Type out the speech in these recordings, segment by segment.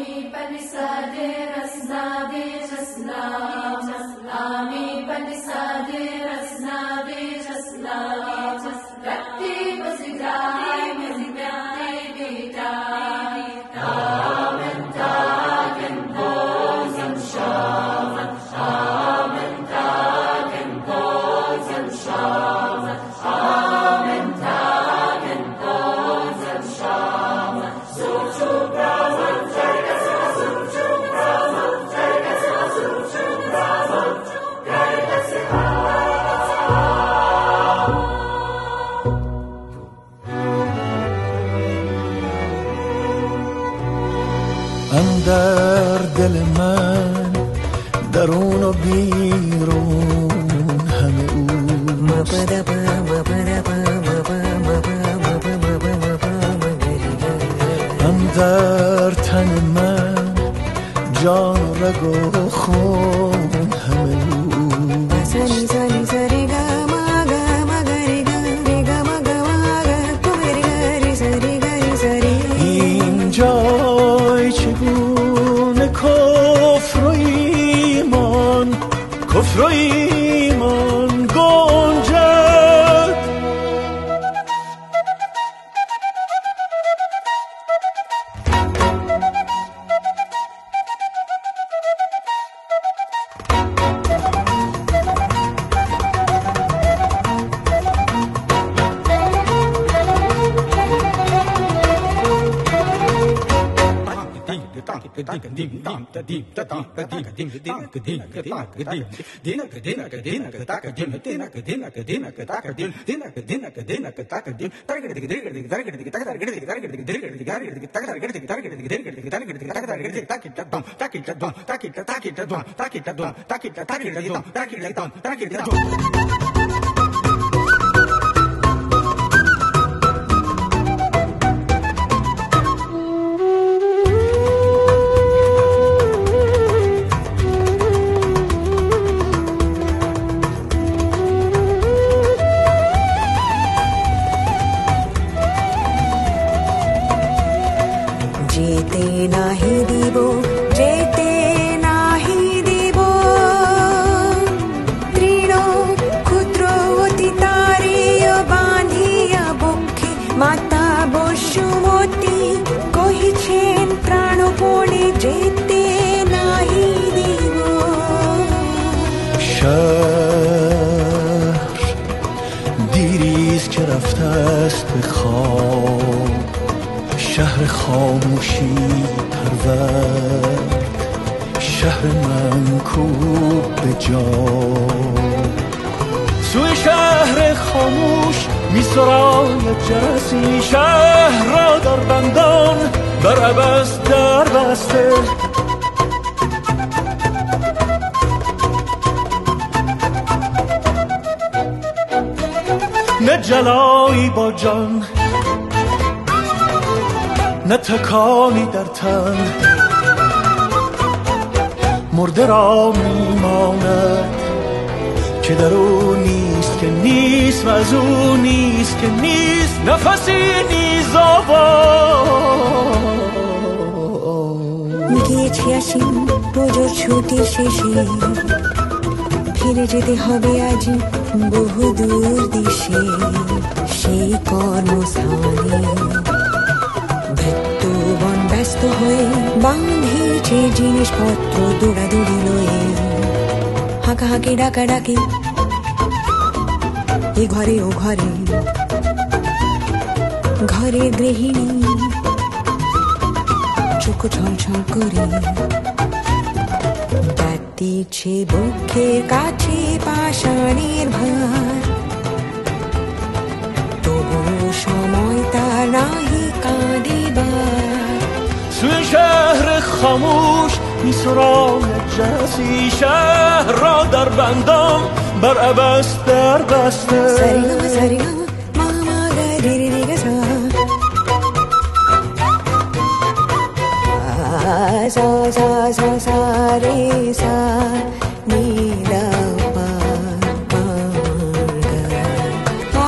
در دل من درون و بیرون همه او در تن من جان رگ و خون همه او این جای چگونه کفر و ایمان گنجد شهر خاموشی پرورد، شهر منکوب به جان. سوی شهر خاموش می سراید جرسی، شهر را در بندان بر عبث در بسته. نه جلایی با جان، نه تکانی در تن، مرده را میماند که در او نیست که نیست و از او نیست که نیست نفسی نیز میگه چی আসিম পুজোর ছুটি শেষে ফিরে যেতে হবে আজ বহু দূর দেশে। সেই কর্মস্থানে বন ব্যস্ত হয়ে বাঁধিছে জিনিসপত্র দৌড়াদৌড়ি লয়ে, হাঁকাহাঁকি ডাকাডাকি এ ঘরে ও ঘরে, ঘরে গৃহিণী চোখ ছলছল করে দিচ্ছে বুকের কাছে পাষাণের ভার। তবু সময় তার নাহি কাঁদিবার। سوی شهر خاموش می سراید جرسی، شهر را در بندان بر عبث در بسته. سریگا سریگا ماما گری ریگا سا سا سا سا سا ری سا نی دا پا پا گا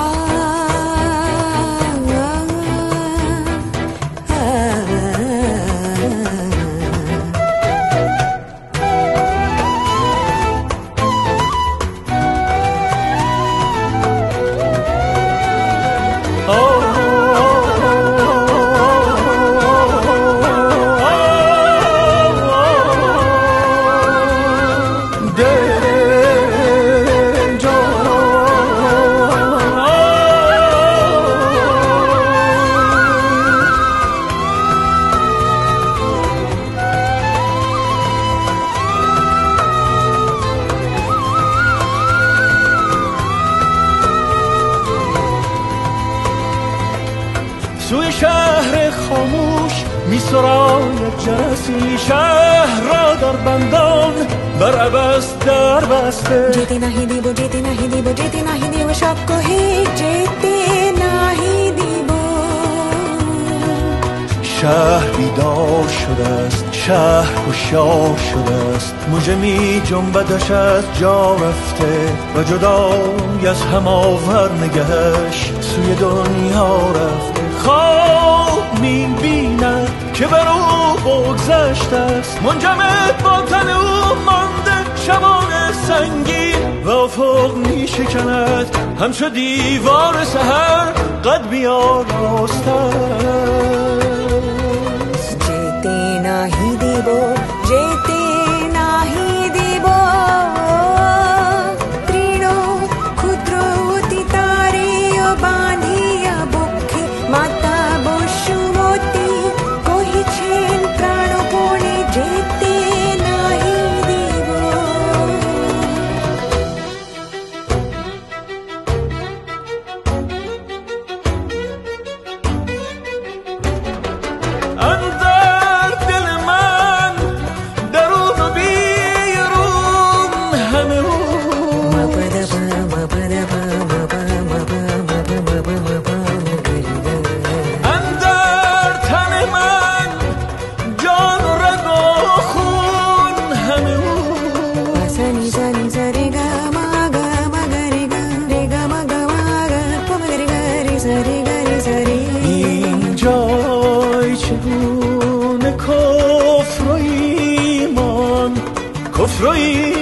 می سراید جرسی شهر را در بندان بر عباس در بسته جیتی نهی دیبو جیتی نهی دیبو جیتی نهی دیبو شب کو هیچ جیتی نهی دیبو شهر بیدار شده است شهر هوشیار شده است موجه می جنبدش از جا رفته و جدای از هم آور نگهش سوی دنیا رفته خواب می بیند که بر او بگذشته است منجمد با تن او مانده شبان سنگین و افق می شکند همچو دیوار سحر قد بیاراسته است جیتی نهی دیبو جیتی نهی دیبو ترینو خودرو تیتاری و باندھی بکھی ماتا بوشو موتی کوئی چھین پرانو پونے جیتی نهی دیبو اندر دل من درون و بیرون همه اندر تن من جان و رگ و خون همه سنی سنی سری گا ما گری گا ری گا ما پا گری گری سری این جای چگونه کفر و ایمان کفر و ایمان